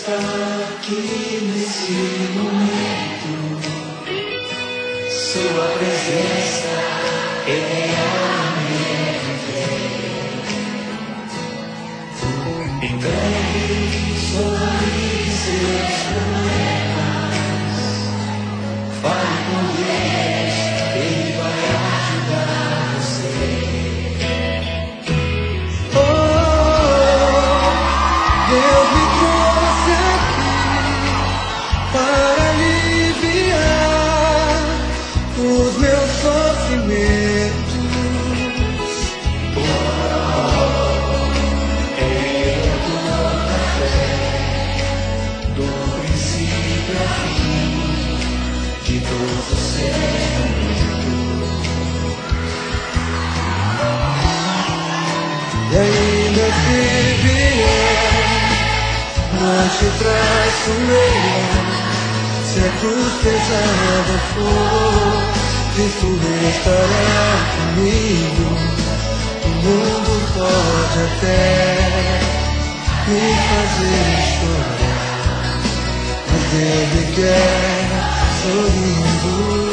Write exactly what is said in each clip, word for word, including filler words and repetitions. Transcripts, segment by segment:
está aqui nesse momento. Sua presença é a minha vida. Entregue sobre seus problemas. Fale com Deus, Ele vai ajudar você. Oh, Deus me trouxe aqui para aliviar os meus sofrimentos. É a tua fé, do princípio ao fim, de todo o ser. E ainda se vier noite traiçoeira, se a cruz pesada for, Cristo estará comigo. O mundo pode até me fazer chorar, mas Ele quer sorrindo.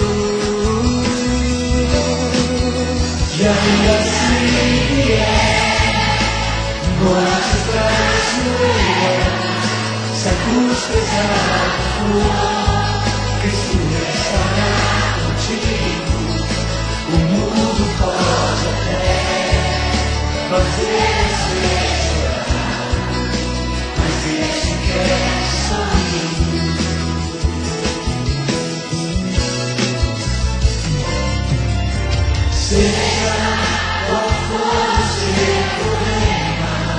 E ainda se vier noite traiçoeira, se a cruz pesada for, Cristo estará contigo. O mundo pode até fazer você chorar, mas Ele te quer sorrir. Seja qual for o seu problema,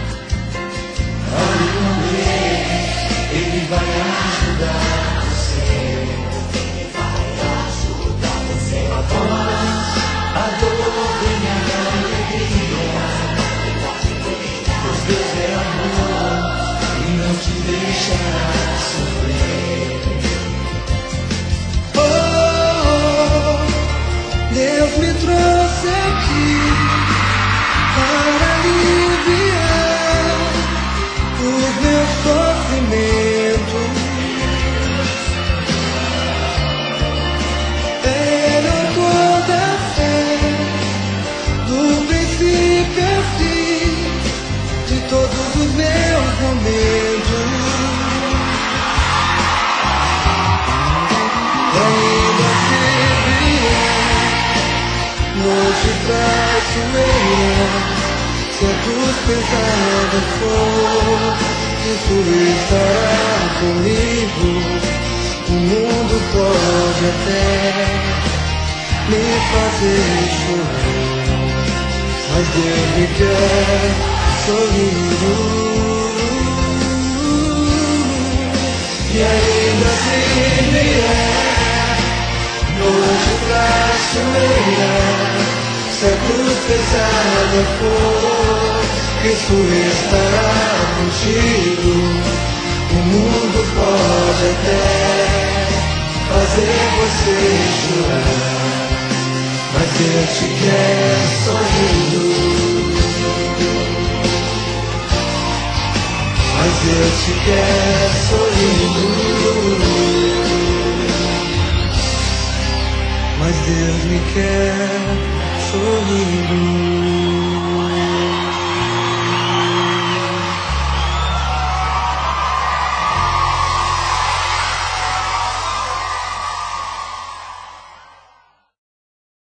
fale com Ele, Ele vai ajudar você. Ele vai ajudar você. Após a dor vem a alegria, pois Deus é amor e não te deixará sofrer. Deus me trouxe aqui para aliviar os meus sofrimentos. Ele é toda a fé, do princípio ao fim, de todos os meus momentos. E ainda se vier noite traiçoeira, se a cruz pesada for, Cristo estará comigo. O mundo pode até me fazer chorar, mas Deus me quer sorrindo. E ainda se vier noite traiçoeira, se a cruz pesada for, Cristo estará contigo. O mundo pode até fazer você chorar, mas Deus te quer sorrindo. Mas Deus te quer sorrindo. Mas Deus me quer sorrindo.